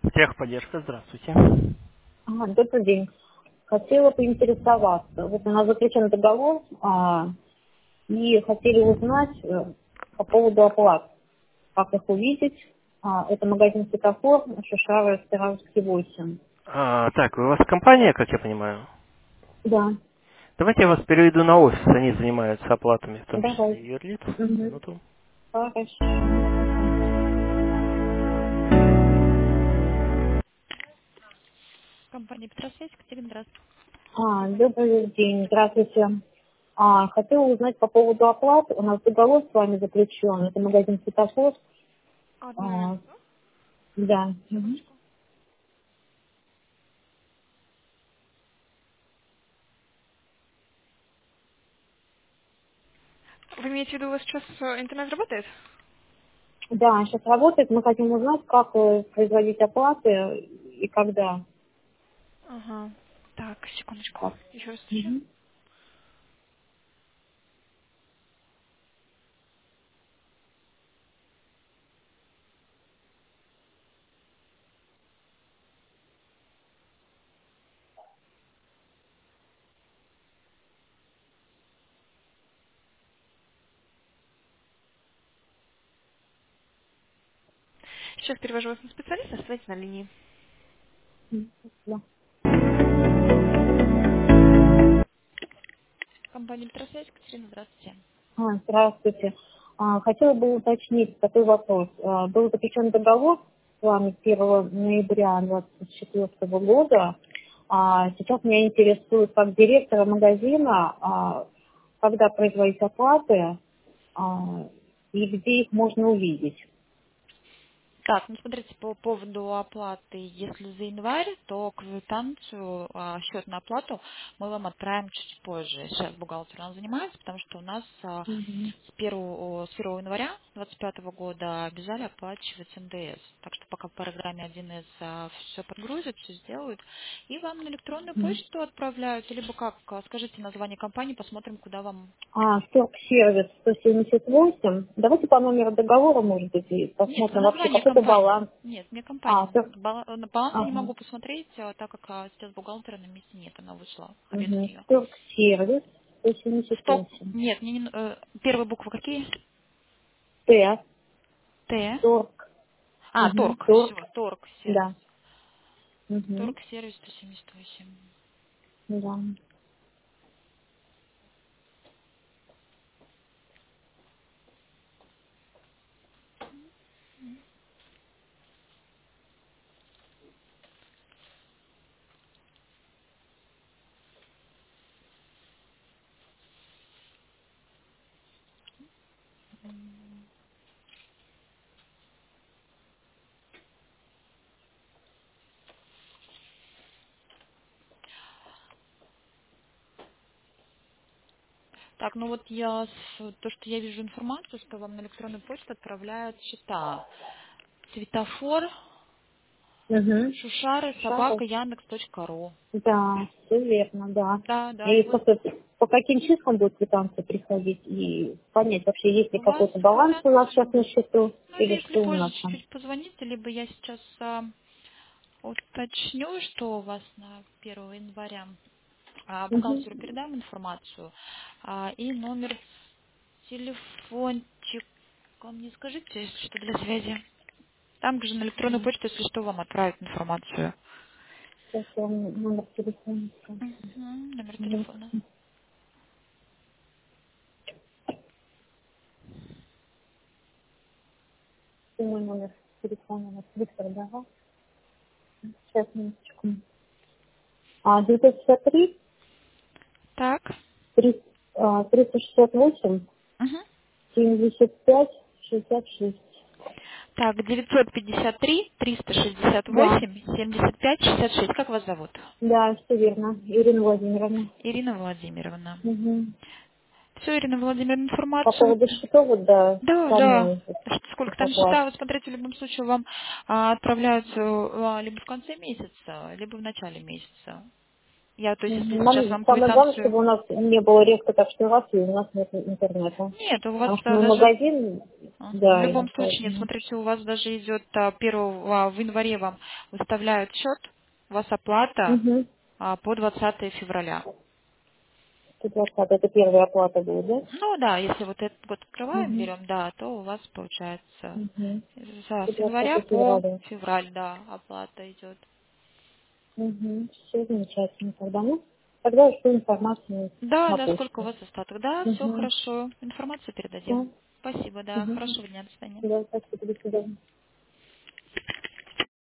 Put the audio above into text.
Техподдержка, здравствуйте. Добрый день. Хотела поинтересоваться. Вот у нас заключен договор, и хотели узнать по поводу оплат. Как их увидеть? Это магазин «Светофор», Шишара, Старовский, 8. Так, у вас компания, как я понимаю? Да, Давайте я вас переведу на офис, они занимаются оплатами, в том числе давай. и юрлиц. Мгм. Минуту. Хорошо. Спасибо. Компания Петросвязь, Катерина, здравствуйте. Добрый день. Здравствуйте. Хотела узнать по поводу оплат. У нас договор с вами заключен. Это магазин «Светофор». Одну А, минуту, да. Мгм. секундочку. Вы имеете в виду, у вас сейчас интернет работает? Да, сейчас работает. Мы хотим узнать, как производить оплаты и когда. Ага. Так, секундочку. Так. Еще раз встречу. Мгм. Сейчас перевожу вас на специалиста, оставайтесь на линии. Да. Компания Петросвязь, Катерина, здравствуйте. Здравствуйте. Хотела бы уточнить такой вопрос. Был заключен договор с вами 1 ноября 2024 года. Сейчас меня интересует, как директора магазина, когда производить оплаты и где их можно увидеть. Так, ну смотрите, по поводу оплаты, если за январь, то квитанцию, счет на оплату мы вам отправим чуть позже. Сейчас бухгалтер у нас занимается, потому что у нас Мгм. с 1 января 2025 года обязали оплачивать НДС. Так что пока в программе 1С все подгрузят, все сделают, и вам на электронную почту отправляют, либо как, скажите название компании, посмотрим, куда вам. Сервис 178. Давайте по номеру договора, может быть, и Нет, посмотрим вообще название какой-то компании. баланс. Нет, мне компания. Торг. На баланс я не Ага. могу посмотреть, так как сейчас бухгалтера на месте нет, она вышла без Угу. нее. Торг сервис Стоп. 178. Нет, первые буквы какие? Т. Т. Торг. Угу. Торг. Торг. Все, торг сервис. Да. Угу. Торг сервис 178. Да. Так, ну вот то, что я вижу информацию, что вам на электронную почту отправляют счета. Светофор, Угу. Шушары, Шаров. собака, Яндекс.ру. Да, все верно, да. Да, да, и И вот просто по каким числам будет квитанция приходить и понять вообще, есть ли у вас какой-то баланс у нас сейчас квитанцию. на счету Ну, или если что у позже нас там. чуть-чуть позвоните, либо я сейчас уточню, что у вас на 1 января. Угу. Бухгалтеру передам информацию. И номер телефончик. Мне скажите, если что, для связи. Там же на электронную почту, если что, вам отправят информацию. Сейчас я вам номер телефона скажу. Номер Вот. телефона. И мой номер телефона, вот Виктор давал. Сейчас, минуточку. 963 Так. 368 Мгм. 75 66. Так, 953 Да, 368 75 66. Как вас зовут? да, все верно. Ирина Владимировна. Ирина Владимировна. Угу. Все, Ирина Владимировна, По информацию. поводу счетов, вот, да, Да, да. самой вот, Сколько их там оплат. счета, вот смотрите, в любом случае вам отправляются либо в конце месяца, либо в начале месяца. То есть, если сейчас Нам вам самое главное, квитанцию... чтобы у нас не было резко так, что раз, и у нас нет интернета. Нет, у вас Потому что мы даже... магазин, В да, и любом случае, нет, поэтому. смотрите, у вас даже идет 1 в январе вам выставляют счет, у вас оплата Угу. по 20 февраля. 120, это первая оплата будет, да? Ну да, если вот этот год открываем, Угу. берем, да, то у вас получается Угу. с января 120 по февраля. февраль, да, оплата идет. Угу. Все замечательно тогда. Ну, тогда жду информацию Да, на да, сколько у почту. вас остаток? Да, все Угу. хорошо. Информацию передадим. Все. Спасибо, да. Угу. Хорошего дня, до свидания. Да, спасибо, до свидания.